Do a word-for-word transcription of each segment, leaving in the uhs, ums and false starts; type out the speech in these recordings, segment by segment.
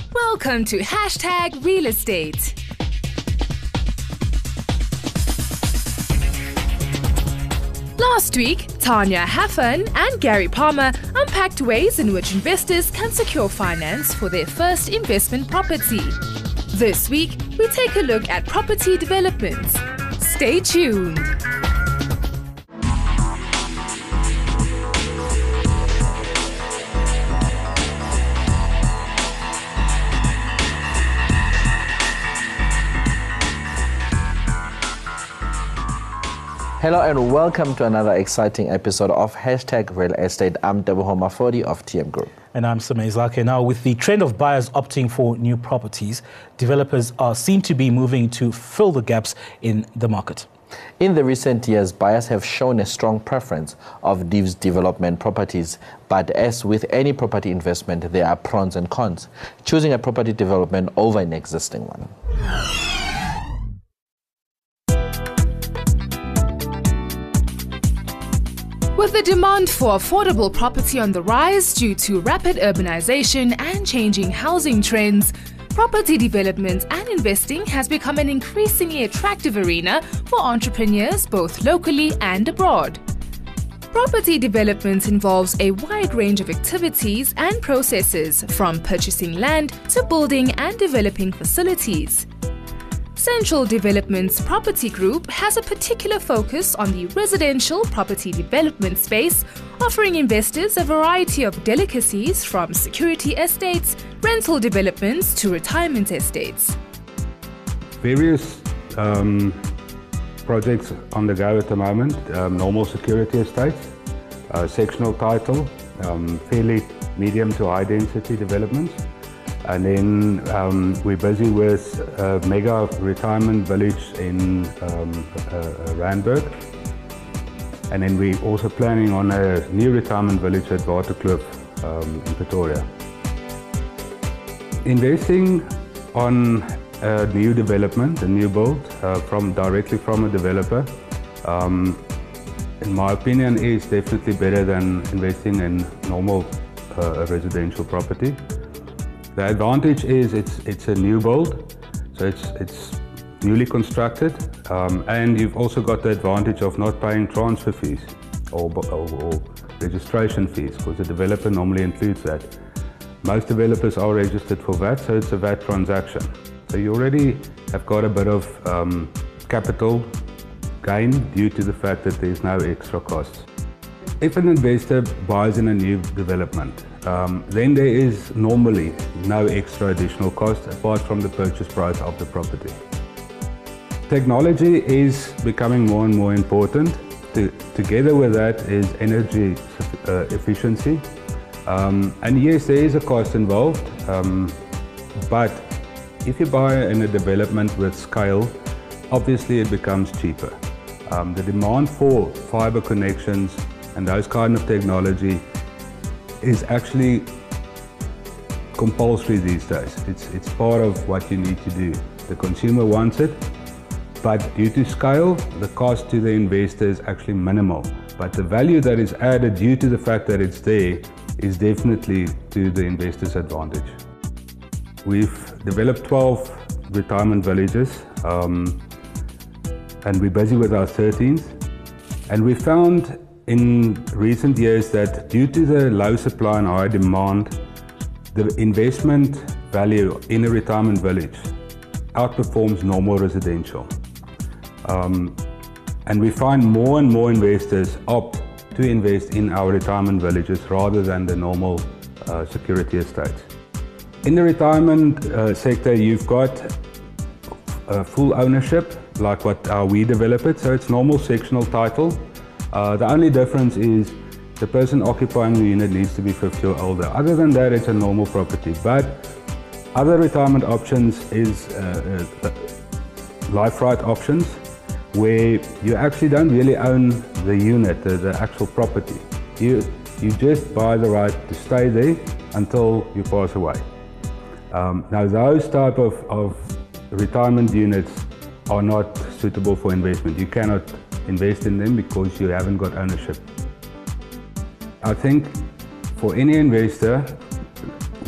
Welcome to Hashtag Real Estate. Last week, Tanya Haffan and Gary Palmer unpacked ways in which investors can secure finance for their first investment property. This week, we take a look at property developments. Stay tuned. Hello and welcome to another exciting episode of Hashtag Real Estate. I'm Deboho Mafodi of T M Group. And I'm Samay Zake. Now, with the trend of buyers opting for new properties, developers are seen to be moving to fill the gaps in the market. In the recent years, buyers have shown a strong preference of these development properties. But as with any property investment, there are pros and cons. Choosing a property development over an existing one. With the demand for affordable property on the rise due to rapid urbanization and changing housing trends, property development and investing has become an increasingly attractive arena for entrepreneurs both locally and abroad. Property development involves a wide range of activities and processes, from purchasing land to building and developing facilities. Central Development's Property Group has a particular focus on the residential property development space, offering investors a variety of delicacies from security estates, rental developments to retirement estates. Various um, projects on the go at the moment, um, normal security estates, uh, sectional title, um, fairly medium to high density developments. And then um, we're busy with a mega retirement village in um, uh, Randburg. And then we're also planning on a new retirement village at Waterkloof um, in Pretoria. Investing on a new development, a new build, uh, from directly from a developer, um, in my opinion, is definitely better than investing in normal uh, residential property. The advantage is it's it's a new build, so it's it's newly constructed, um, and you've also got the advantage of not paying transfer fees or, or, or registration fees, because the developer normally includes that. Most developers are registered for V A T, so it's a V A T transaction. So you already have got a bit of um, capital gain due to the fact that there's no extra costs. If an investor buys in a new development, Um, then there is normally no extra additional cost apart from the purchase price of the property. Technology is becoming more and more important. To, together with that is energy uh, efficiency. Um, and yes, there is a cost involved, um, but if you buy in a development with scale, obviously it becomes cheaper. Um, the demand for fiber connections and those kind of technology is actually compulsory these days. It's, it's part of what you need to do. The consumer wants it, but due to scale, the cost to the investor is actually minimal. But the value that is added due to the fact that it's there is definitely to the investor's advantage. We've developed twelve retirement villages, um, and we're busy with our thirteenth. And we found in recent years that due to the low supply and high demand, the investment value in a retirement village outperforms normal residential. Um, and we find more and more investors opt to invest in our retirement villages rather than the normal uh, security estates. In the retirement uh, sector, you've got uh, full ownership, like what uh, we develop it, so it's normal sectional title. Uh, the only difference is the person occupying the unit needs to be fifty or older. Other than that, it's a normal property. But other retirement options is uh, uh, life right options, where you actually don't really own the unit, the, the actual property. You, you just buy the right to stay there until you pass away. Um, now those type of, of retirement units are not suitable for investment. You cannot invest in them because you haven't got ownership. I think for any investor,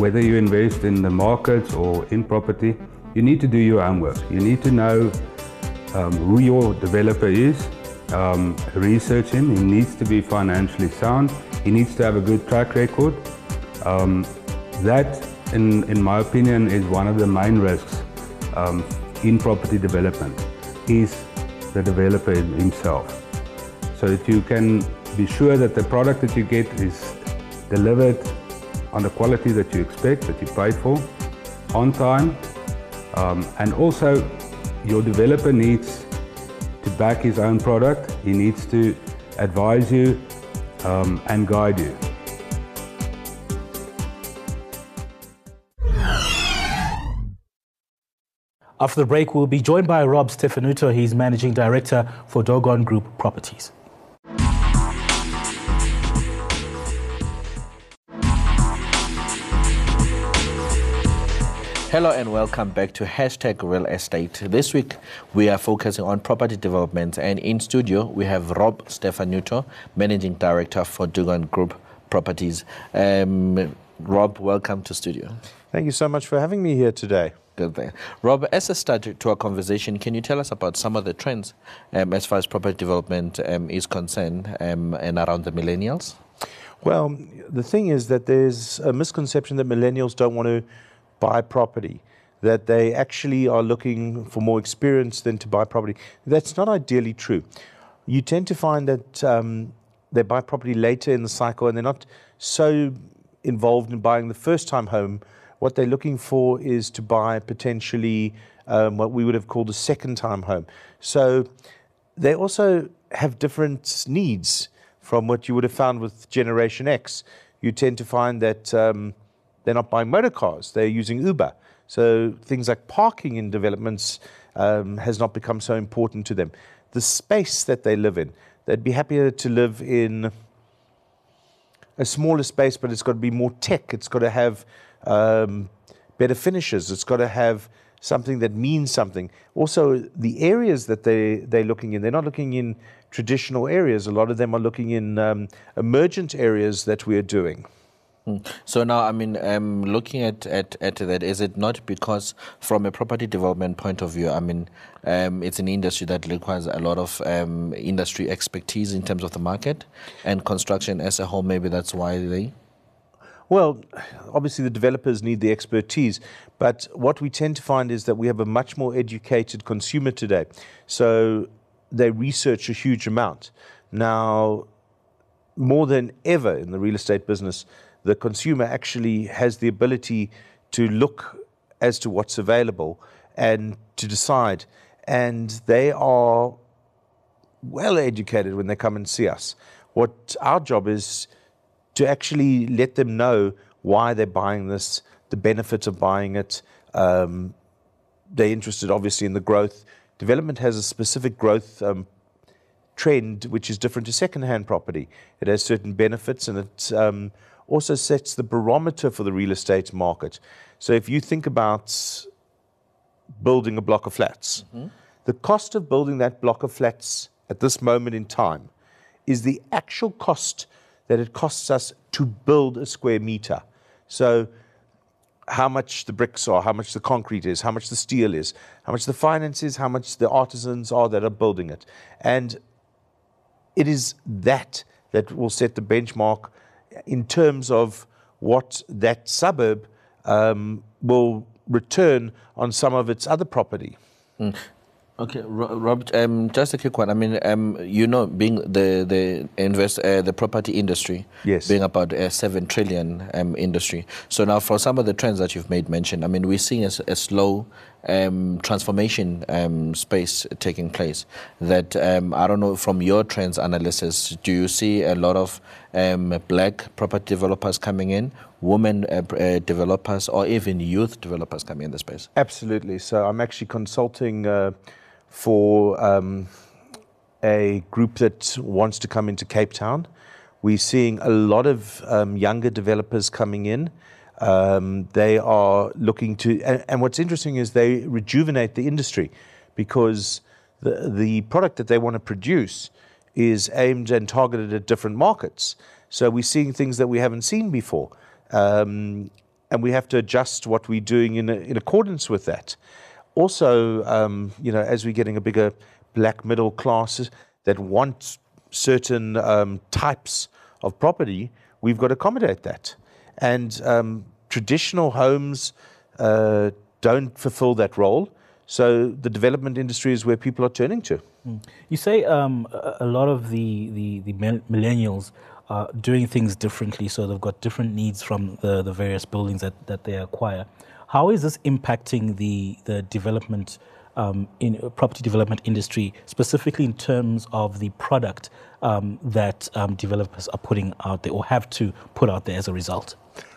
whether you invest in the markets or in property, you need to do your homework. You need to know um, who your developer is, um, research him. He needs to be financially sound. He needs to have a good track record. Um, that, in, in my opinion, is one of the main risks um, in property development, is the developer himself. So that you can be sure that the product that you get is delivered on the quality that you expect, that you paid for, on time. Um, and also, your developer needs to back his own product. He needs to advise you um, and guide you. After the break, we'll be joined by Rob Stefanuto. He's Managing Director for Dogon Group Properties. Hello and welcome back to Hashtag Real Estate. This week we are focusing on property development, and in studio we have Rob Stefanuto, Managing Director for Dogon Group Properties. Um, Rob, welcome to studio. Thank you so much for having me here today. Good day. Rob, as a start to our conversation, can you tell us about some of the trends um, as far as property development um, is concerned um, and around the millennials? Well, the thing is that there's a misconception that millennials don't want to buy property, that they actually are looking for more experience than to buy property. That's not ideally true. You tend to find that um, they buy property later in the cycle and they're not so involved in buying the first time home. What they're looking for is to buy potentially um, what we would have called a second time home. So they also have different needs from what you would have found with Generation X. You tend to find that um, they're not buying motor cars, they're using Uber. So things like parking in developments um, has not become so important to them. The space that they live in, they'd be happier to live in a smaller space, but it's got to be more tech. It's got to have um, better finishes. It's got to have something that means something. Also, the areas that they, they're looking in, they're not looking in traditional areas. A lot of them are looking in um, emergent areas that we're doing. So now, I mean, um, looking at, at, at that, is it not because from a property development point of view, I mean, um, it's an industry that requires a lot of um, industry expertise in terms of the market and construction as a whole, maybe that's why they... Well, obviously the developers need the expertise, but what we tend to find is that we have a much more educated consumer today. So they research a huge amount. Now, more than ever in the real estate business, the consumer actually has the ability to look as to what's available and to decide. And they are well educated when they come and see us. What our job is to actually let them know why they're buying this, the benefits of buying it. Um, they're interested, obviously, in the growth. Development has a specific growth um, trend, which is different to second-hand property. It has certain benefits, and it um, also sets the barometer for the real estate market. So if you think about building a block of flats, mm-hmm. the cost of building that block of flats at this moment in time is the actual cost that it costs us to build a square meter. So how much the bricks are, how much the concrete is, how much the steel is, how much the finance is, how much the artisans are that are building it. And it is that that will set the benchmark in terms of what that suburb um, will return on some of its other property. Mm. Okay, Rob, um, just a quick one. I mean, um, you know, being the the invest uh, the property industry, yes, being about a seven trillion um, industry. So now, for some of the trends that you've made mention, I mean, we're seeing a, a slow um, transformation um, space taking place. That um, I don't know, from your trends analysis, do you see a lot of um, black property developers coming in, women uh, uh, developers, or even youth developers coming in the space? Absolutely. So I'm actually consulting Uh, for um, a group that wants to come into Cape Town. We're seeing a lot of um, younger developers coming in. Um, they are looking to, and, and what's interesting is they rejuvenate the industry, because the, the product that they want to produce is aimed and targeted at different markets. So we're seeing things that we haven't seen before. Um, and we have to adjust what we're doing in, in accordance with that. Also, um, you know, as we're getting a bigger black middle class that want certain um, types of property, we've got to accommodate that. And um, traditional homes uh, don't fulfill that role. So the development industry is where people are turning to. Mm. You say um, a lot of the, the, the millennials are doing things differently, so they've got different needs from the, the various buildings that, that they acquire. How is this impacting the, the development um, in property development industry, specifically in terms of the product um, that um, developers are putting out there or have to put out there as a result?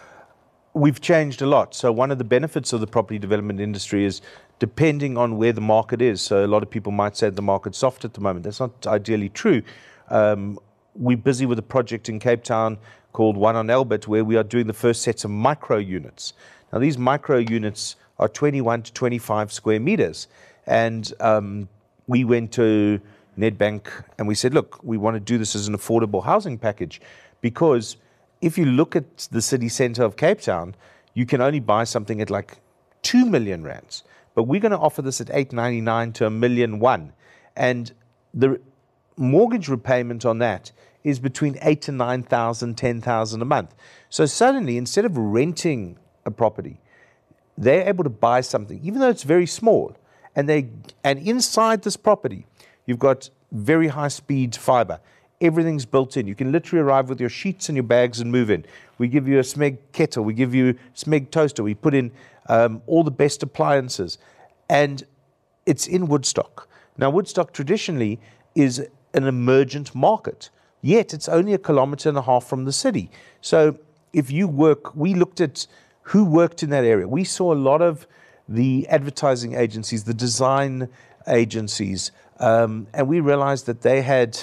We've changed a lot. So one of the benefits of the property development industry is depending on where the market is. So a lot of people might say the market's soft at the moment. That's not ideally true. Um, we're busy with a project in Cape Town called One on Albert, where we are doing the first sets of micro units. Now these micro units are twenty-one to twenty-five square meters. And um, we went to Nedbank and we said, look, we want to do this as an affordable housing package, because if you look at the city centre of Cape Town, you can only buy something at like two million rands. But we're going to offer this at eight ninety-nine to a million one. And the mortgage repayment on that is between eight to nine thousand, ten thousand a month. So suddenly, instead of renting a property, they're able to buy something, even though it's very small. And they and inside this property, you've got very high speed fiber. Everything's built in. You can literally arrive with your sheets and your bags and move in. We give you a Smeg kettle. We give you a Smeg toaster. We put in um, all the best appliances. And it's in Woodstock. Now, Woodstock traditionally is an emergent market, yet it's only a kilometre and a half from the city. So if you work, we looked at who worked in that area. We saw a lot of the advertising agencies, the design agencies, um, and we realized that they had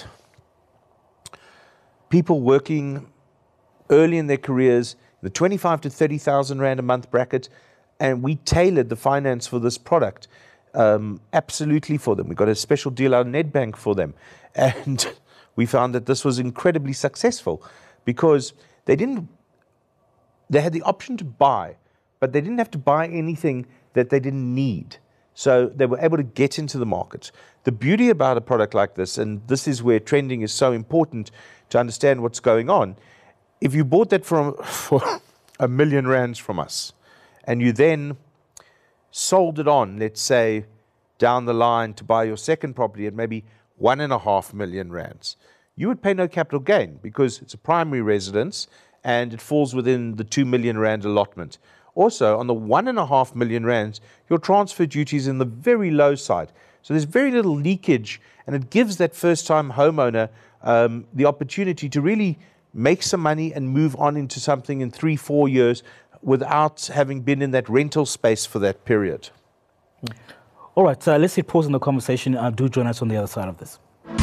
people working early in their careers, the twenty-five to thirty thousand rand a month bracket, and we tailored the finance for this product um, absolutely for them. We got a special deal out of Nedbank for them, and we found that this was incredibly successful because they didn't. They had the option to buy, but they didn't have to buy anything that they didn't need. So they were able to get into the market. The beauty about a product like this, and this is where trending is so important to understand what's going on, if you bought that from, for a million rands from us, and you then sold it on, let's say, down the line to buy your second property at maybe one and a half million rands, you would pay no capital gain because it's a primary residence and it falls within the two million rand allotment. Also, on the one and a half million rands, your transfer duty is in the very low side. So there's very little leakage, and it gives that first-time homeowner um, the opportunity to really make some money and move on into something in three, four years without having been in that rental space for that period. All right, uh, let's hit pause in the conversation. Uh, do join us on the other side of this.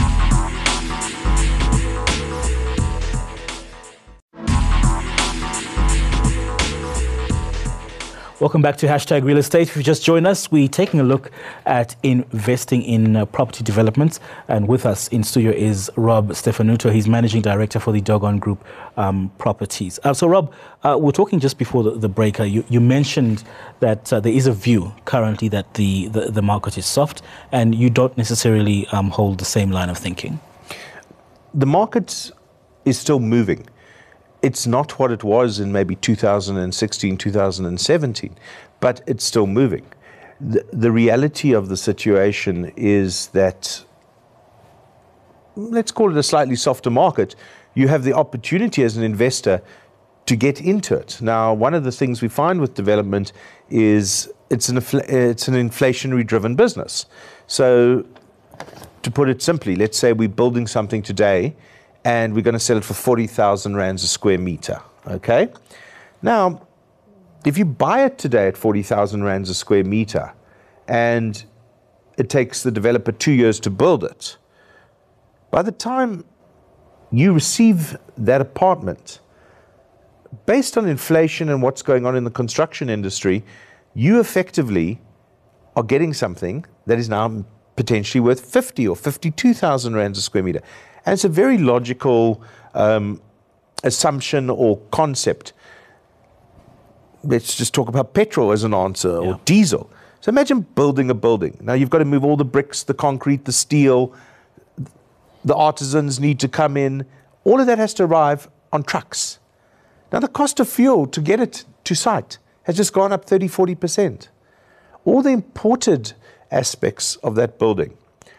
Welcome back to Hashtag Real Estate. If you just joined us, we're taking a look at investing in uh, property developments. And with us in studio is Rob Stefanuto. He's Managing Director for the Dogon Group um, Properties. Uh, so, Rob, uh, we're talking just before the, the break. Uh, you, you mentioned that uh, there is a view currently that the, the, the market is soft, and you don't necessarily um, hold the same line of thinking. The market is still moving. It's not what it was in maybe two thousand sixteen, two thousand seventeen, but it's still moving. The, the reality of the situation is that, let's call it a slightly softer market. You have the opportunity as an investor to get into it. Now, one of the things we find with development is it's an, it's an inflationary driven business. So to put it simply, let's say we're building something today and we're going to sell it for forty thousand rands a square meter, okay? Now, if you buy it today at forty thousand rands a square meter, and it takes the developer two years to build it, by the time you receive that apartment, based on inflation and what's going on in the construction industry, you effectively are getting something that is now potentially worth fifty or fifty-two thousand rands a square meter. And it's a very logical um, assumption or concept. let's just talk about petrol as an answer, Yeah. or diesel. So imagine building a building. Now you've got to move all the bricks, the concrete, the steel. The artisans need to come in. All of that has to arrive on trucks. Now the cost of fuel to get it to site has just gone up thirty, forty percent. All the imported aspects of that building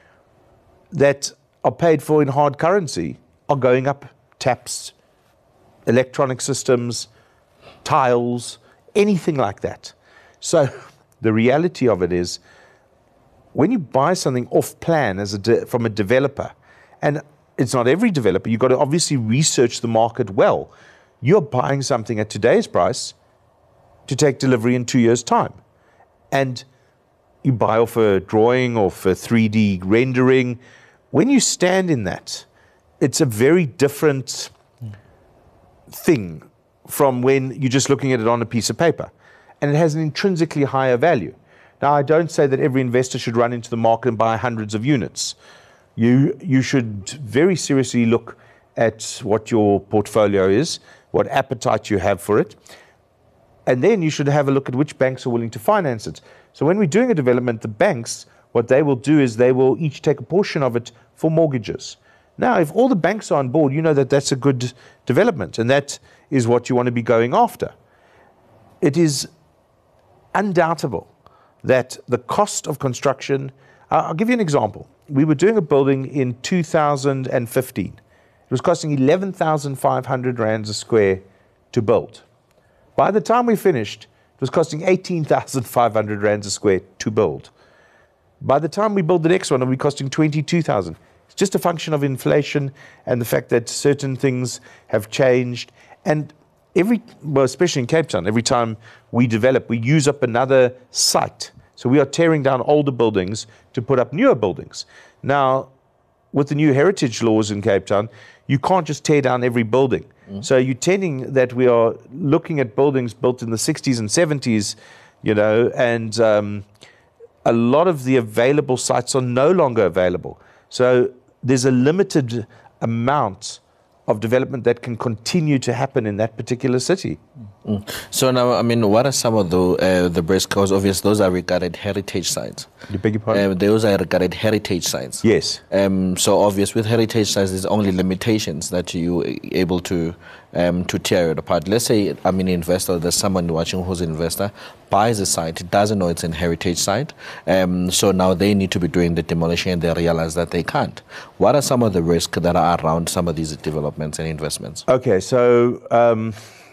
that are paid for in hard currency are going up. Taps, electronic systems, tiles, anything like that. So the reality of it is, when you buy something off plan as a de- from a developer, and it's not every developer, you've got to obviously research the market well. You're buying something at today's price to take delivery in two years' time. And you buy off a drawing, off a three D rendering. When you stand in that, it's a very different thing from when you're just looking at it on a piece of paper. And it has an intrinsically higher value. Now, I don't say that every investor should run into the market and buy hundreds of units. You, you should very seriously look at what your portfolio is, what appetite you have for it, and then you should have a look at which banks are willing to finance it. So when we're doing a development, the banks, what they will do is they will each take a portion of it for mortgages. Now, if all the banks are on board, you know that that's a good development, and that is what you want to be going after. It is undoubtable that the cost of construction, uh, I'll give you an example. We were doing a building in two thousand fifteen. It was costing eleven thousand five hundred rands a square to build. By the time we finished, it was costing eighteen thousand five hundred rands a square to build. By the time we build the next one, it'll be costing twenty-two thousand. It's just a function of inflation and the fact that certain things have changed. And every, well, especially in Cape Town, every time we develop, we use up another site. So we are tearing down older buildings to put up newer buildings. Now, with the new heritage laws in Cape Town, you can't just tear down every building. Mm. So you're tending that we are looking at buildings built in the sixties and seventies, you know, and um, a lot of the available sites are no longer available. So there's a limited amount of development that can continue to happen in that particular city. Mm. So now, I mean, what are some of the uh, the best? Because obviously those are regarded heritage sites. You beg your pardon? Um, those are regarded heritage sites. Yes. Um, so obvious with heritage sites, there's only limitations that you are able to um, to tear it apart. Let's say I'm an investor. There's someone watching who's an investor, buys a site, doesn't know it's a heritage site. Um, so now they need to be doing the demolition, and they realize that they can't. What are some of the risks that are around some of these developments and investments? Okay, so um,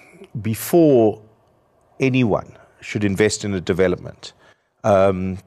before anyone should invest in a development, um,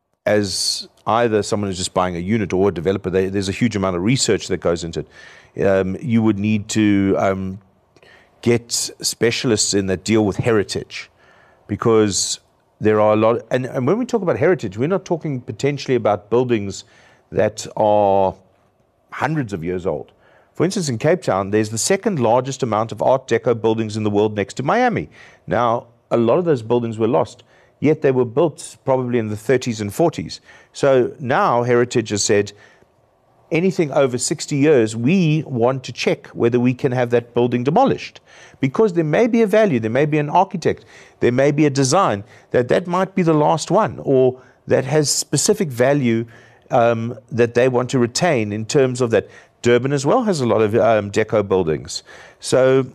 as either someone who's just buying a unit or a developer, they, there's a huge amount of research that goes into it. Um, you would need to um, get specialists in that deal with heritage, because there are a lot, and, and when we talk about heritage, we're not talking potentially about buildings that are hundreds of years old. For instance, in Cape Town, there's the second largest amount of Art Deco buildings in the world next to Miami. Now, a lot of those buildings were lost, yet they were built probably in the thirties and forties. So now Heritage has said, anything over sixty years, we want to check whether we can have that building demolished. Because there may be a value, there may be an architect, there may be a design, that that might be the last one, or that has specific value um, that they want to retain in terms of that. Durban as well has a lot of um, deco buildings. So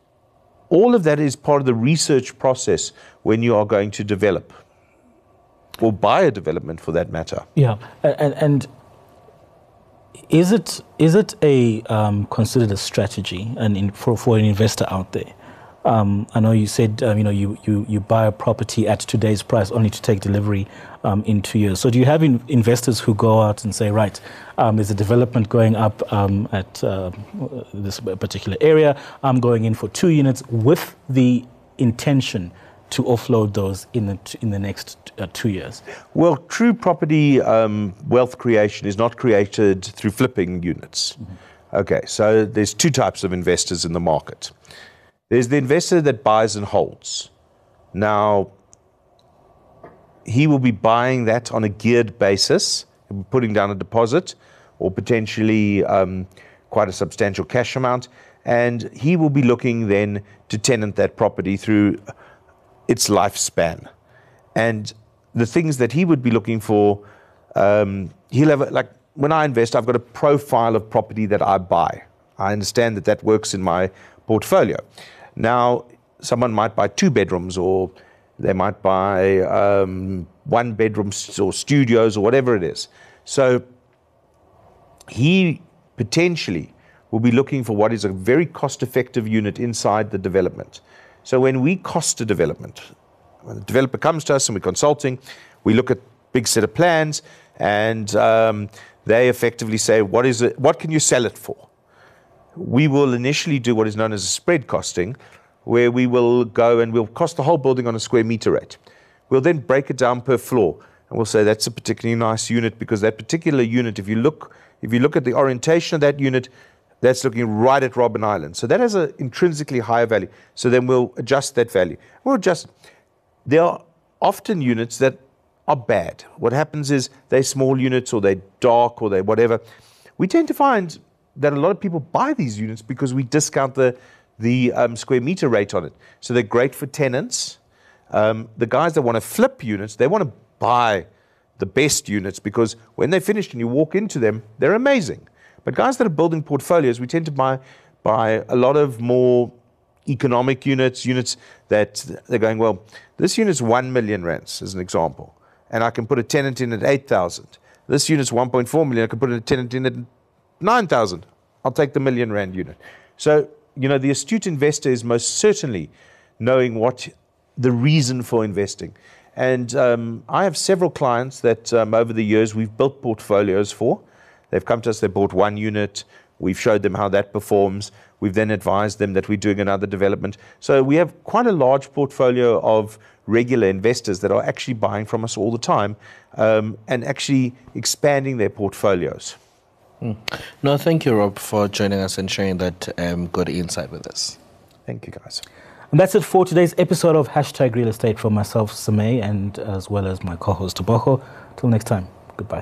all of that is part of the research process when you are going to develop, or buy a development for that matter. Yeah, and, and is it is it a um, considered a strategy and in, for for an investor out there? Um, I know you said um, you know you, you you buy a property at today's price only to take delivery um, in two years. So do you have in, investors who go out and say, right, um, there's a development going up um, at uh, this particular area. I'm going in for two units with the intention to offload those in the in the next uh, two years? Well, true property um, wealth creation is not created through flipping units. Mm-hmm. Okay, so there's two types of investors in the market. There's the investor that buys and holds. Now, he will be buying that on a geared basis, putting down a deposit or potentially um, quite a substantial cash amount, and he will be looking then to tenant that property through its lifespan. And the things that he would be looking for, um, he'll have, a, like when I invest, I've got a profile of property that I buy. I understand that that works in my portfolio. Now, someone might buy two bedrooms, or they might buy um, one bedrooms or studios or whatever it is. So he potentially will be looking for what is a very cost-effective unit inside the development. So when we cost a development, when the developer comes to us and we're consulting, we look at big set of plans, and um, they effectively say, what is it, what can you sell it for? We will initially do what is known as a spread costing, where we will go and we'll cost the whole building on a square meter rate. We'll then break it down per floor, and we'll say that's a particularly nice unit, because that particular unit, if you look, if you look at the orientation of that unit, that's looking right at Robben Island. So that has an intrinsically higher value. So then we'll adjust that value. We'll adjust. There are often units that are bad. What happens is they're small units, or they're dark, or they're whatever. We tend to find that a lot of people buy these units because we discount the, the um, square meter rate on it. So they're great for tenants. Um, the guys that want to flip units, they want to buy the best units, because when they're finished and you walk into them, they're amazing. But guys that are building portfolios, we tend to buy, buy a lot of more economic units, units that they're going, well, this unit's one million rands, as an example, and I can put a tenant in at eight thousand. This unit's one point four million, I can put a tenant in at nine thousand. I'll take the million rand unit. So, you know, the astute investor is most certainly knowing what the reason for investing. And um, I have several clients that um, over the years we've built portfolios for. They've come to us, they bought one unit, we've showed them how that performs, we've then advised them that we're doing another development. So we have quite a large portfolio of regular investors that are actually buying from us all the time, um, and actually expanding their portfolios. Mm. No, thank you, Rob, for joining us and sharing that um, good insight with us. Thank you, guys. And that's it for today's episode of Hashtag Real Estate from myself, Samay, and as well as my co-host, Toboko. Till next time, goodbye.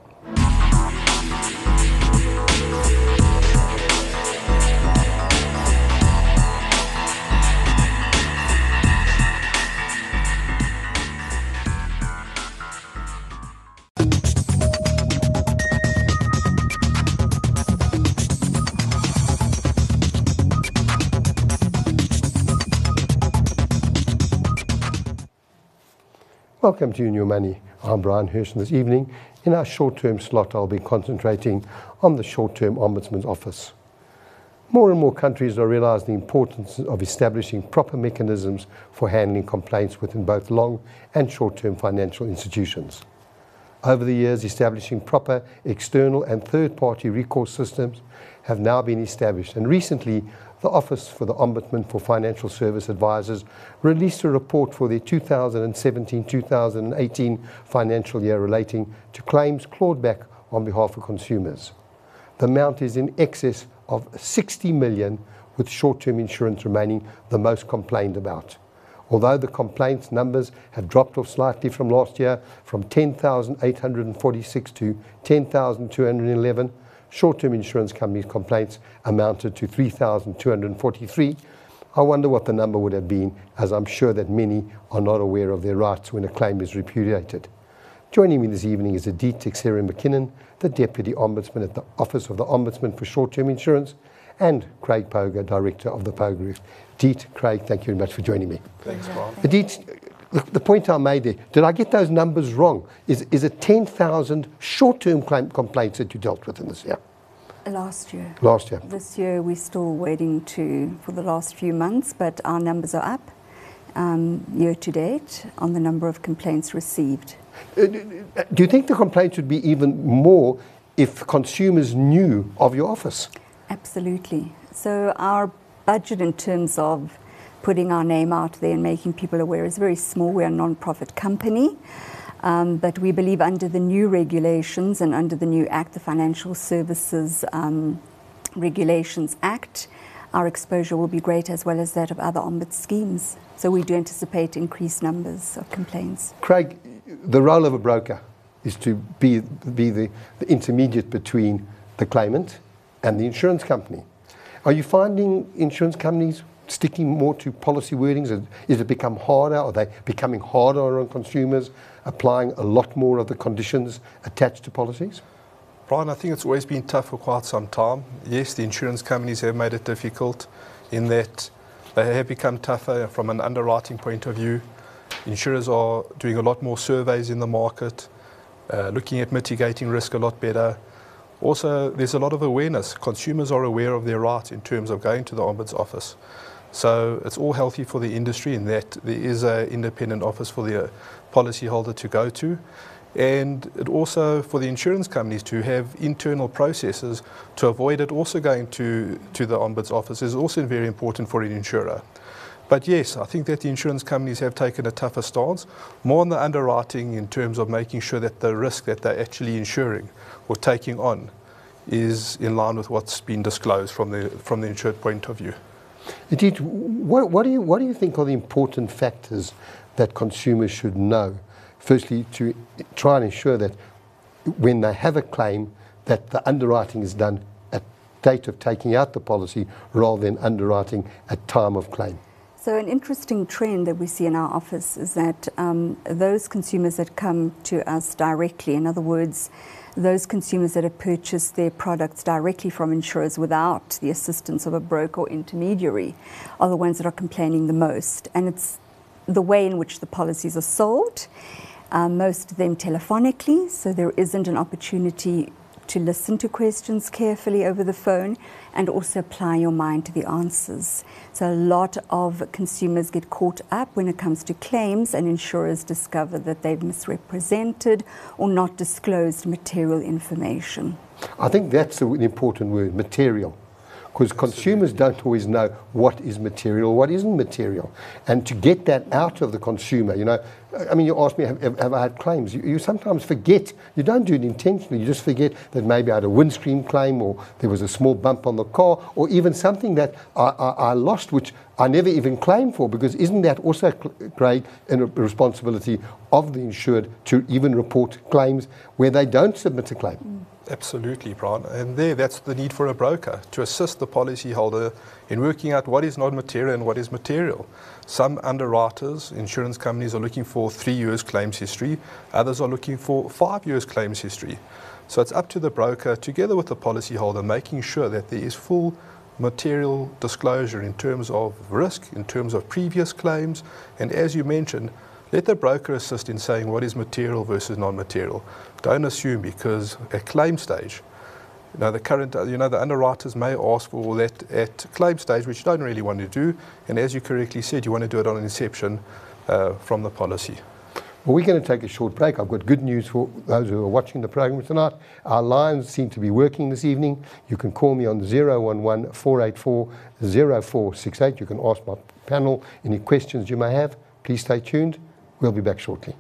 Welcome to In Your Money. I'm Brian Hirsch, and this evening in our short-term slot I'll be concentrating on the short-term Ombudsman's office. More and more countries are realising the importance of establishing proper mechanisms for handling complaints within both long and short-term financial institutions. Over the years, establishing proper external and third-party recourse systems have now been established, and recently the Office for the Ombudsman for Financial Service Advisors released a report for their two thousand seventeen two thousand eighteen financial year relating to claims clawed back on behalf of consumers. The amount is in excess of sixty million, with short-term insurance remaining the most complained about. Although the complaints numbers have dropped off slightly from last year, from ten thousand eight hundred forty-six to ten thousand two hundred eleven, short-term insurance companies' complaints amounted to three thousand two hundred forty-three. I wonder what the number would have been, as I'm sure that many are not aware of their rights when a claim is repudiated. Joining me this evening is Adit Teixeira-McKinnon, the Deputy Ombudsman at the Office of the Ombudsman for Short-Term Insurance, and Craig Poger, Director of the Poger Group. Adit, Craig, thank you very much for joining me. Thanks, Bob. Adit, the, the point I made there, did I get those numbers wrong? Is, is it ten thousand short-term claim complaints that you dealt with in this year? Last year. Last year. This year we're still waiting to for the last few months, but our numbers are up um, year to date on the number of complaints received. Uh, do you think the complaints would be even more if consumers knew of your office? Absolutely. So our budget in terms of putting our name out there and making people aware is very small. We're a non-profit company. Um, but we believe under the new regulations and under the new Act, the Financial Services um, Regulations Act, our exposure will be great, as well as that of other ombuds schemes. So we do anticipate increased numbers of complaints. Craig, the role of a broker is to be, be the, the intermediate between the claimant and the insurance company. Are you finding insurance companies sticking more to policy wordings? Is it become harder? Are they becoming harder on consumers, applying a lot more of the conditions attached to policies? Brian, I think it's always been tough for quite some time. Yes, the insurance companies have made it difficult in that they have become tougher from an underwriting point of view. Insurers are doing a lot more surveys in the market, uh, looking at mitigating risk a lot better. Also, there's a lot of awareness. Consumers are aware of their rights in terms of going to the Ombuds office. So it's all healthy for the industry in that there is an independent office for the policyholder to go to. And it also for the insurance companies to have internal processes to avoid it also going to, to the Ombuds office is also very important for an insurer. But yes, I think that the insurance companies have taken a tougher stance, more on the underwriting in terms of making sure that the risk that they're actually insuring or taking on is in line with what's been disclosed from the, from the insured point of view. Indeed, what, what, do you, what do you think are the important factors that consumers should know? Firstly, to try and ensure that when they have a claim, that the underwriting is done at date of taking out the policy rather than underwriting at time of claim. So an interesting trend that we see in our office is that um, those consumers that come to us directly, in other words, those consumers that have purchased their products directly from insurers without the assistance of a broker or intermediary, are the ones that are complaining the most. And it's the way in which the policies are sold, uh, most of them telephonically, so there isn't an opportunity to listen to questions carefully over the phone and also apply your mind to the answers. So a lot of consumers get caught up when it comes to claims, and insurers discover that they've misrepresented or not disclosed material information. I think that's an important word, material. Because consumers don't always know what is material, what isn't material. And to get that out of the consumer, you know, I mean, you asked me, have, have I had claims? You, you sometimes forget, you don't do it intentionally, you just forget that maybe I had a windscreen claim, or there was a small bump on the car, or even something that I, I, I lost, which I never even claimed for, because isn't that also, Craig, a responsibility of the insured to even report claims where they don't submit a claim? Mm. Absolutely, Brian. And there, that's the need for a broker, to assist the policyholder in working out what is non-material and what is material. Some underwriters, insurance companies, are looking for three years claims history. Others are looking for five years claims history. So it's up to the broker, together with the policyholder, making sure that there is full material disclosure in terms of risk, in terms of previous claims, and as you mentioned, let the broker assist in saying what is material versus non-material. Don't assume, because at claim stage, you know, the current, you know, the underwriters may ask for that at claim stage, which you don't really want to do. And as you correctly said, you want to do it on inception uh, from the policy. Well, we're going to take a short break. I've got good news for those who are watching the program tonight. Our lines seem to be working this evening. You can call me on zero one one, four eight four, zero four six eight. You can ask my panel any questions you may have. Please stay tuned. We'll be back shortly.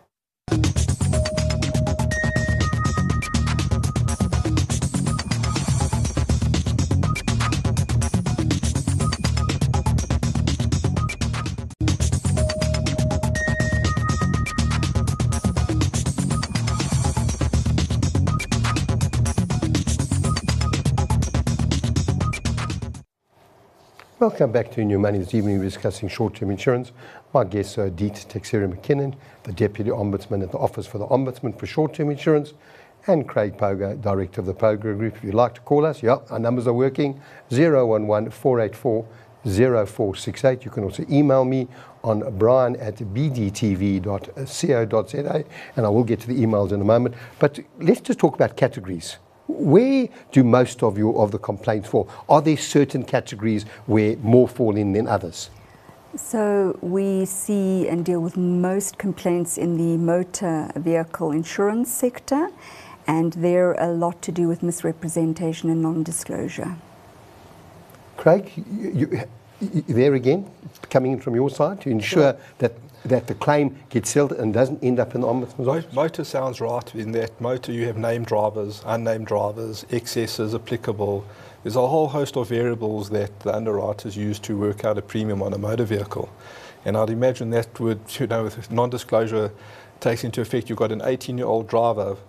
Welcome back to In Your Money. This evening we're discussing short-term insurance. My guests are Deet Texera McKinnon, the Deputy Ombudsman at the Office for the Ombudsman for Short-Term Insurance, and Craig Poga, Director of the Poga Group. If you'd like to call us, yeah, our numbers are working, zero one one, four eight four, zero four six eight. You can also email me on brian at b d t v dot co dot z a, and I will get to the emails in a moment. But let's just talk about categories. Where do most of your of the complaints fall? Are there certain categories where more fall in than others? So we see and deal with most complaints in the motor vehicle insurance sector, and they're a lot to do with misrepresentation and non-disclosure. Craig, you, you, there again, coming in from your side to ensure yeah. that that the claim gets settled and doesn't end up in the Ombudsman's office? Motor sounds right. In that motor you have named drivers, unnamed drivers, excesses applicable. There's a whole host of variables that the underwriters use to work out a premium on a motor vehicle. And I'd imagine that would, you know, with non-disclosure takes into effect, you've got an eighteen-year-old driver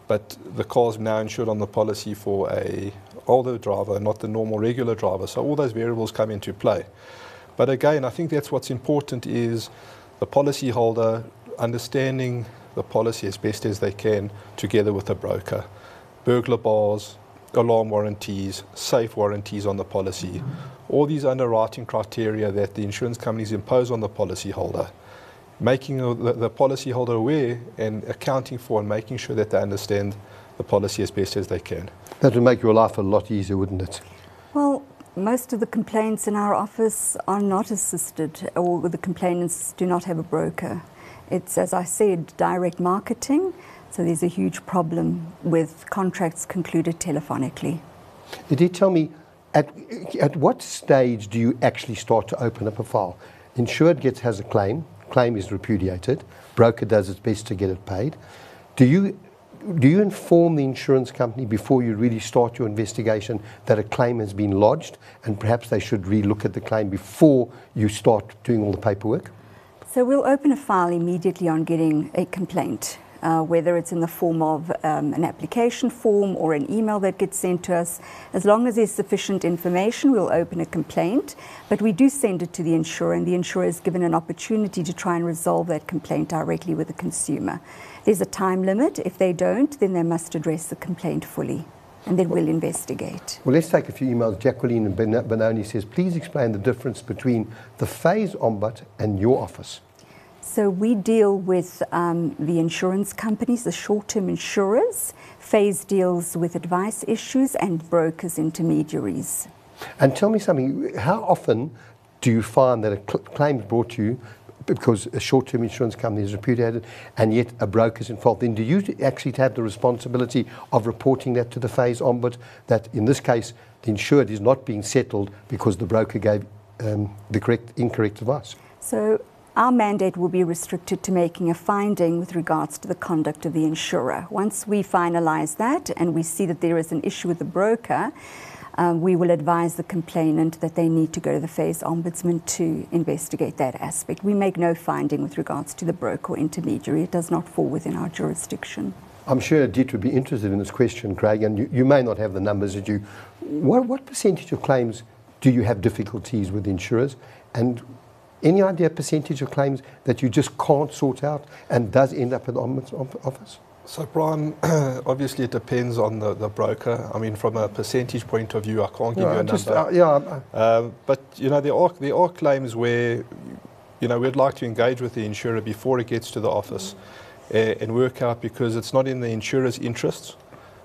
but the car's now insured on the policy for a older driver, not the normal regular driver. So all those variables come into play. But again, I think that's what's important is the policyholder understanding the policy as best as they can together with the broker. Burglar bars, alarm warranties, safe warranties on the policy, all these underwriting criteria that the insurance companies impose on the policyholder, making the, the policyholder aware and accounting for and making sure that they understand the policy as best as they can. That would make your life a lot easier, wouldn't it? Well, most of the complaints in our office are not assisted, or the complainants do not have a broker. It's, as I said, direct marketing, so there's a huge problem with contracts concluded telephonically. Did you tell me, at, at what stage do you actually start to open up a file? Insured gets has a claim, claim is repudiated, broker does its best to get it paid. Do you Do you inform the insurance company before you really start your investigation that a claim has been lodged and perhaps they should re-look at the claim before you start doing all the paperwork? So we'll open a file immediately on getting a complaint, uh, whether it's in the form of um, an application form or an email that gets sent to us. As long as there's sufficient information, we'll open a complaint, but we do send it to the insurer, and the insurer is given an opportunity to try and resolve that complaint directly with the consumer. There's a time limit. If they don't, then they must address the complaint fully, and then we'll investigate. Well, let's take a few emails. Jacqueline Benoni says, please explain the difference between the phase ombud and your office. So we deal with um, the insurance companies, the short-term insurers. Phase deals with advice issues and brokers, intermediaries. And tell me something, how often do you find that a cl- claim is brought to you because a short-term insurance company is repudiated and yet a broker is involved? Then do you actually have the responsibility of reporting that to the phase ombud, that in this case the insured is not being settled because the broker gave um, the correct, incorrect advice? So our mandate will be restricted to making a finding with regards to the conduct of the insurer. Once we finalise that and we see that there is an issue with the broker, Um, we will advise the complainant that they need to go to the phase ombudsman to investigate that aspect. We make no finding with regards to the broker or intermediary. It does not fall within our jurisdiction. I'm sure Adit would be interested in this question, Craig, and you, you may not have the numbers that you... What, what percentage of claims do you have difficulties with insurers? And any idea percentage of claims that you just can't sort out and does end up at the ombudsman office? So, Brian, obviously it depends on the, the broker. I mean, from a percentage point of view, I can't give no, you a just, number. Uh, yeah, um, but, you know, there are, there are claims where, you know, we'd like to engage with the insurer before it gets to the office uh, and work out, because it's not in the insurer's interests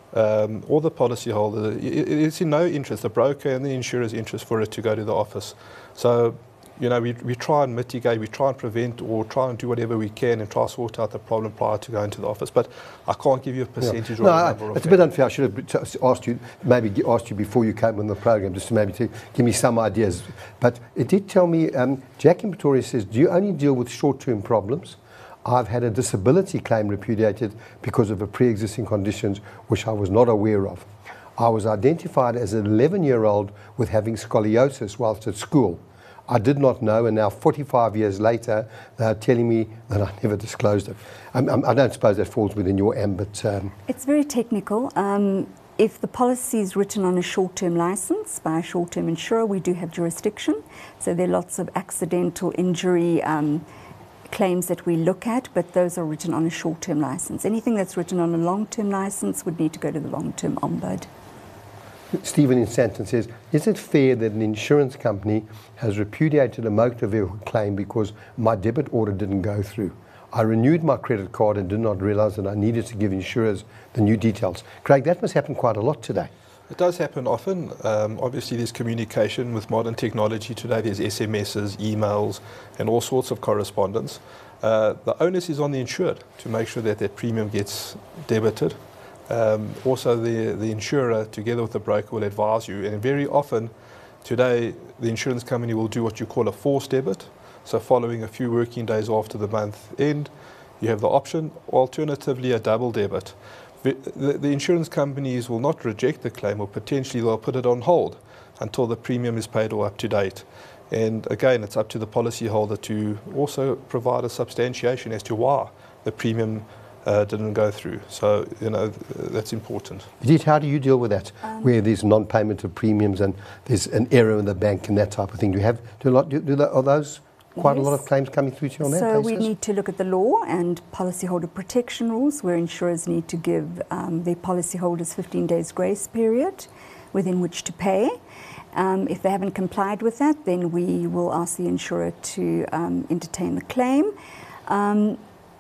um, or the policyholder. It, it's in no interest, the broker and the insurer's interest, for it to go to the office. So, you know, we, we try and mitigate, we try and prevent, or try and do whatever we can and try to sort out the problem prior to going to the office. But I can't give you a percentage yeah. or no, a number. I, of it's a bit unfair. I should have asked you, maybe asked you before you came on the program, just to maybe to give me some ideas. But it did tell me, um, Jack in Pretoria says, do you only deal with short-term problems? I've had a disability claim repudiated because of a pre-existing conditions which I was not aware of. I was identified as an eleven-year-old with having scoliosis whilst at school. I did not know, and now forty-five years later, they're telling me that I never disclosed it. I'm, I'm, I don't suppose that falls within your ambit. Um. It's very technical. Um, if the policy is written on a short-term license by a short-term insurer, we do have jurisdiction. So there are lots of accidental injury um, claims that we look at, but those are written on a short-term license. Anything that's written on a long-term license would need to go to the long-term ombud. Stephen in Santon says, is it fair that an insurance company has repudiated a motor vehicle claim because my debit order didn't go through? I renewed my credit card and did not realise that I needed to give insurers the new details. Craig, that must happen quite a lot today. It does happen often. Um, obviously, there's communication with modern technology today. There's S M Ses, emails, and all sorts of correspondence. Uh, the onus is on the insured to make sure that their premium gets debited. Um, also, the, the insurer, together with the broker, will advise you. And very often, today, the insurance company will do what you call a forced debit. So following a few working days after the month end, you have the option, alternatively, a double debit. The, the, the insurance companies will not reject the claim, or potentially they'll put it on hold until the premium is paid or up to date. And again, it's up to the policyholder to also provide a substantiation as to why the premium uh, didn't go through. So, you know, th- that's important. Edith, how do you deal with that, Um, where there's non-payment of premiums and there's an error in the bank and that type of thing? Do you have, do a lot, do, do the, are those quite a lot of Yes. claims coming through to you on that So basis? we need to look at the law and policyholder protection rules, where insurers need to give um, their policyholders fifteen days grace period within which to pay. Um, if they haven't complied with that, then we will ask the insurer to um, entertain the claim. Um,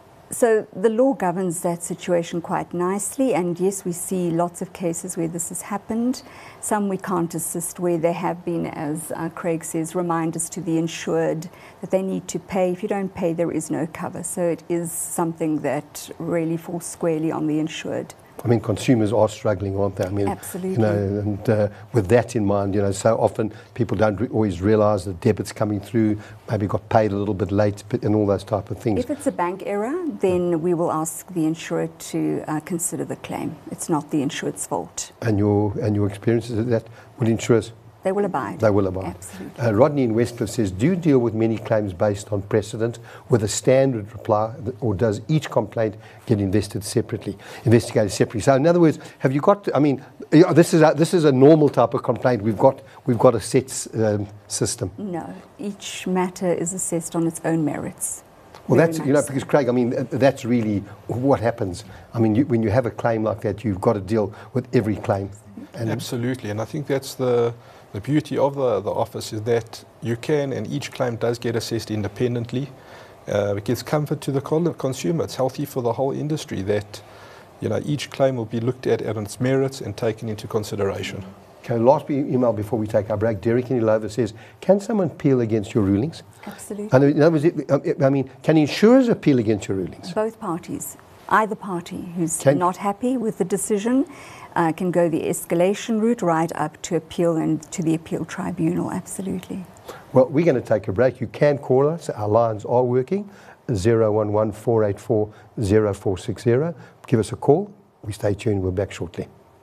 So the law governs that situation quite nicely, and yes, we see lots of cases where this has happened. Some we can't assist, where there have been, as uh, Craig says, reminders to the insured that they need to pay. If you don't pay, there is no cover. So it is something that really falls squarely on the insured. I mean, consumers are struggling, aren't they? I mean, Absolutely. You know, and uh, with that in mind, you know, so often people don't re- always realise the debits coming through, maybe got paid a little bit late, but, and all those type of things. If it's a bank error, then we will ask the insurer to uh, consider the claim. It's not the insured's fault. And your and your experiences of that, would insurers? They will abide. They will abide. Absolutely. Uh, Rodney in Westcliff says, do you deal with many claims based on precedent with a standard reply, or does each complaint get invested separately, investigated separately? So in other words, have you got, I mean, yeah, this is a, this is a normal type of complaint. We've got, we've got a set um, system. No, each matter is assessed on its own merits. Well, Very that's, much you know, so. because Craig, I mean, th- that's really what happens. I mean, you, when you have a claim like that, you've got to deal with every claim. And Absolutely, and I think that's the the beauty of the, the office, is that you can, and each claim does get assessed independently. Uh, it gives comfort to the con- consumer. It's healthy for the whole industry that, you know, each claim will be looked at at its merits and taken into consideration. Okay, last e- email before we take our break. Derek in Ilova says, can someone appeal against your rulings? Absolutely. And in other words, it, um, it- I mean, can insurers appeal against your rulings? Both parties. Either party who's Can- not happy with the decision uh, can go the escalation route right up to appeal and to the appeal tribunal. Absolutely. Well, we're going to take a break. You can call us. Our lines are working. zero one one, four eight four, zero four six zero. Give us a call. We stay tuned. We're back shortly.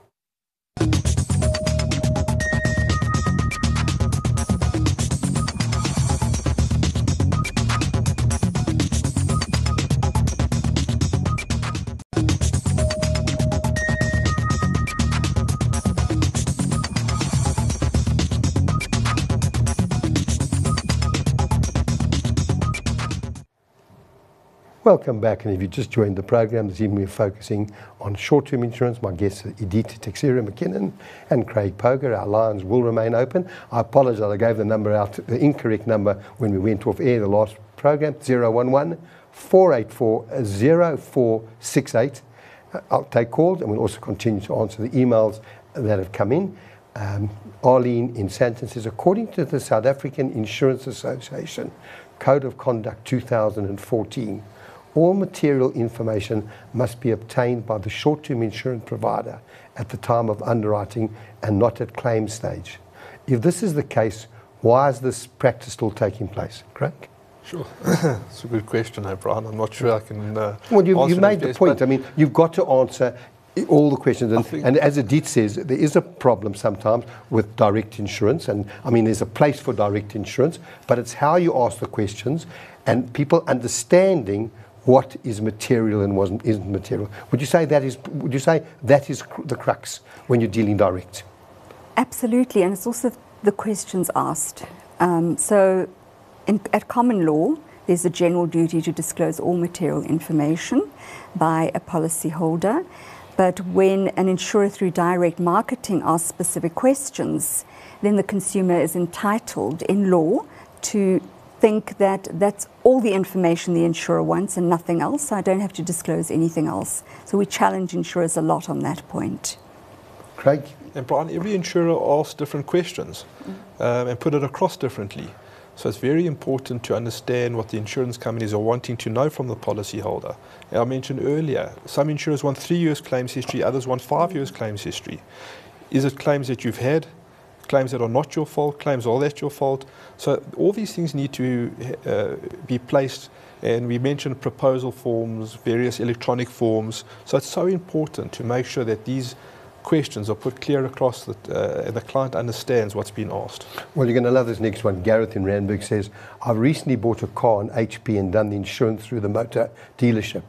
Welcome back, and if you just joined the program, this evening we're focusing on short-term insurance. My guests are Edith Texera McKinnon and Craig Poger. Our lines will remain open. I apologise, I gave the number out, the incorrect number when we went off air the last program, zero one one, four eight four, zero four six eight. I'll take calls, and we'll also continue to answer the emails that have come in. Um, Arlene in Sandton says, according to the South African Insurance Association Code of Conduct two thousand fourteen, all material information must be obtained by the short-term insurance provider at the time of underwriting and not at claim stage. If this is the case, why is this practice still taking place? Craig? Sure. It's a good question, Brian. I'm not sure I can uh, Well, you, answer you it made the best, point. but I mean, you've got to answer all the questions. I And, think- and as Edith says, there is a problem sometimes with direct insurance. And I mean, there's a place for direct insurance, but it's how you ask the questions and people understanding what is material and what isn't material. Would you say that is? Would you say that is cr- the crux when you're dealing direct? Absolutely, and it's also the questions asked. Um, so, in, at common law, there's a general duty to disclose all material information by a policyholder. But when an insurer through direct marketing asks specific questions, then the consumer is entitled in law to think that that's all the information the insurer wants and nothing else. So I don't have to disclose anything else. So we challenge insurers a lot on that point. Craig? And Brian, every insurer asks different questions um, and put it across differently. So it's very important to understand what the insurance companies are wanting to know from the policyholder. And I mentioned earlier, some insurers want three years claims history, others want five years claims history. Is it claims that you've had, claims that are not your fault, claims are that your fault? So all these things need to uh, be placed. And we mentioned proposal forms, various electronic forms. So it's so important to make sure that these questions are put clear across that uh, and the client understands what's been asked. Well, you're going to love this next one. Gareth in Randburg says, I've recently bought a car on H P and done the insurance through the motor dealership.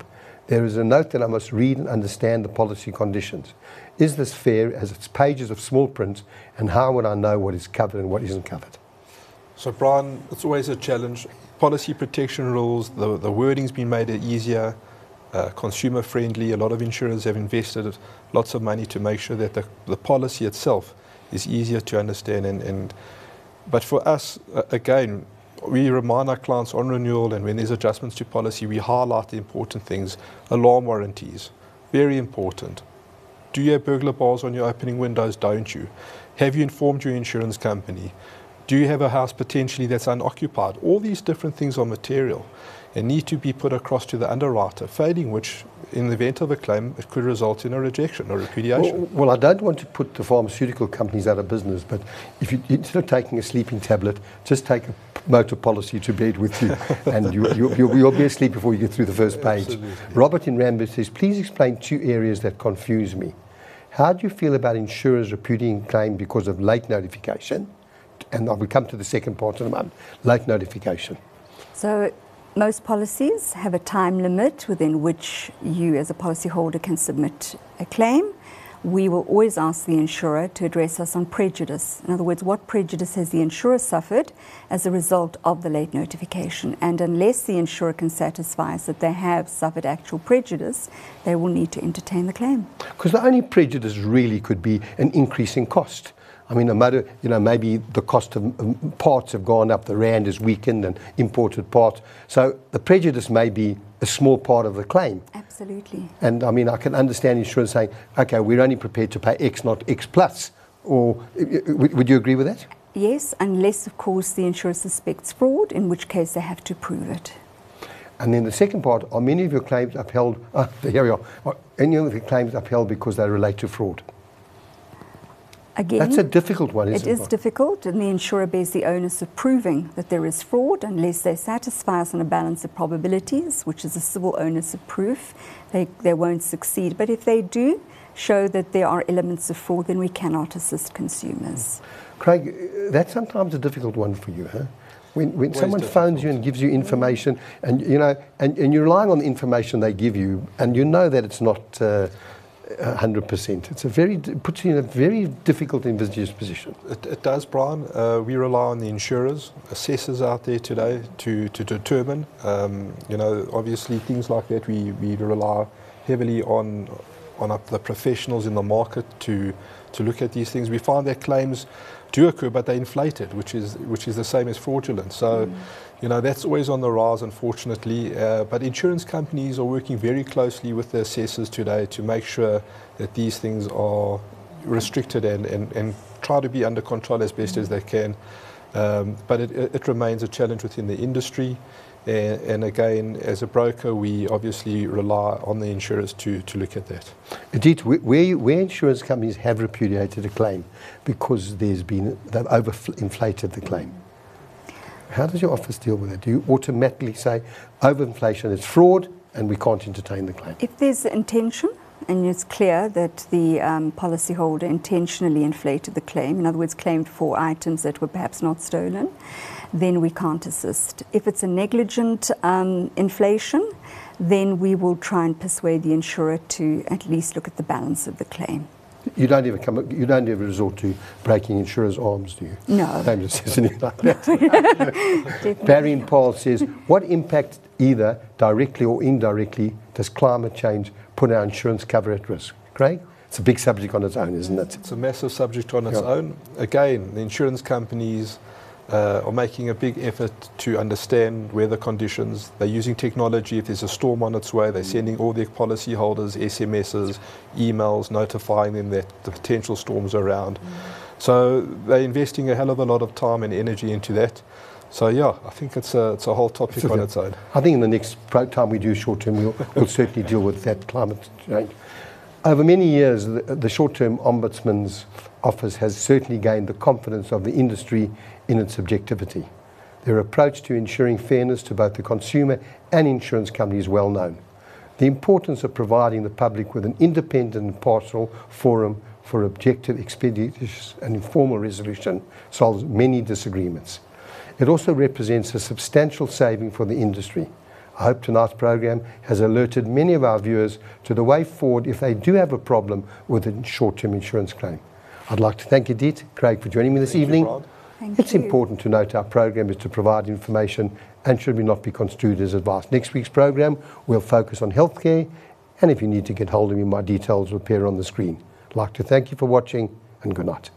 There is a note that I must read and understand the policy conditions. Is this fair, as it's pages of small print, and how would I know what is covered and what isn't covered? So, Brian, it's always a challenge. Policy protection rules, the, the wording's been made easier, uh, consumer friendly. A lot of insurers have invested lots of money to make sure that the, the policy itself is easier to understand. And, and But for us, uh, again, we remind our clients on renewal, and when there's adjustments to policy, we highlight the important things. Alarm warranties, very important. Do you have burglar bars on your opening windows? Don't you? Have you informed your insurance company? Do you have a house potentially that's unoccupied? All these different things are material and need to be put across to the underwriter, failing which, in the event of a claim, it could result in a rejection or repudiation. Well, well, I don't want to put the pharmaceutical companies out of business, but if you, instead of taking a sleeping tablet, just take a motor policy to bed with you, and you, you, you'll, you'll be asleep before you get through the first page. Absolutely. Robert in Randburg says, please explain two areas that confuse me. How do you feel about insurers repudiating claim because of late notification? And I will come to the second part in a moment, late notification. So most policies have a time limit within which you as a policyholder can submit a claim. We will always ask the insurer to address us on prejudice. In other words, what prejudice has the insurer suffered as a result of the late notification? And unless the insurer can satisfy us that they have suffered actual prejudice, they will need to entertain the claim. Because the only prejudice really could be an increase in cost. I mean, a motor, you know, maybe the cost of um, parts have gone up, the rand is weakened and imported parts. So the prejudice may be a small part of the claim. Absolutely. And I mean, I can understand insurance saying, okay, we're only prepared to pay X, not X plus. Or would you agree with that? Yes, unless, of course, the insurer suspects fraud, in which case they have to prove it. And then the second part, are many of your claims upheld, uh, here we are, are any of the claims upheld because they relate to fraud? Again, that's a difficult one, isn't it? It is difficult, and the insurer bears the onus of proving that there is fraud unless they satisfy us on a balance of probabilities, which is a civil onus of proof. They, they won't succeed. But if they do show that there are elements of fraud, then we cannot assist consumers. Craig, that's sometimes a difficult one for you, huh? When, when someone difficult? phones you and gives you information, and you know, and, and you're relying on the information they give you, and you know that it's not Uh, one hundred percent. It's a very, it puts you in a very difficult invisible position. It, it does, Brian. Uh, we rely on the insurers, assessors out there today to, to determine. Um, you know, obviously things like that, we, we rely heavily on on up the professionals in the market to to look at these things. We find that claims do occur, but they're inflated, which is which is the same as fraudulent. So. Mm. You know, that's always on the rise, unfortunately. Uh, but insurance companies are working very closely with the assessors today to make sure that these things are restricted and, and, and try to be under control as best as they can. Um, but it, it remains a challenge within the industry. And, and again, as a broker, we obviously rely on the insurers to, to look at that. Indeed, where, where insurance companies have repudiated a claim because there's been, they've overinflated the claim. How does your office deal with it? Do you automatically say overinflation is fraud and we can't entertain the claim? If there's intention and it's clear that the um, policyholder intentionally inflated the claim, in other words, claimed for items that were perhaps not stolen, then we can't assist. If it's a negligent um, inflation, then we will try and persuade the insurer to at least look at the balance of the claim. You don't ever come. You don't ever resort to breaking insurers' arms, do you? No. Nobody says anything like that. Barry in Paul says, "What impact, either directly or indirectly, does climate change put our insurance cover at risk?" Craig, it's a big subject on its own, isn't it? It's a massive subject on its yeah. own. Again, the insurance companies uh, are making a big effort to understand weather conditions. They're using technology. If there's a storm on its way, they're sending all their policy holders S M Ses, emails, notifying them that the potential storms are around. Mm. So they're investing a hell of a lot of time and energy into that. So yeah, I think it's a, it's a whole topic so on its own. I think in the next time we do short term, we'll, we'll certainly deal with that climate change. Over many years, the, the short-term Ombudsman's office has certainly gained the confidence of the industry in its objectivity. Their approach to ensuring fairness to both the consumer and insurance company is well known. The importance of providing the public with an independent and impartial forum for objective, expeditious and informal resolution solves many disagreements. It also represents a substantial saving for the industry. I hope tonight's program has alerted many of our viewers to the way forward if they do have a problem with a short-term insurance claim. I'd like to thank Edith, Craig, for joining me this Thank evening. You, Rod. Thank It's you. important to note our program is to provide information and should not be construed as advice. Next week's program will focus on healthcare, and if you need to get hold of me, my details will appear on the screen. I'd like to thank you for watching, and good night.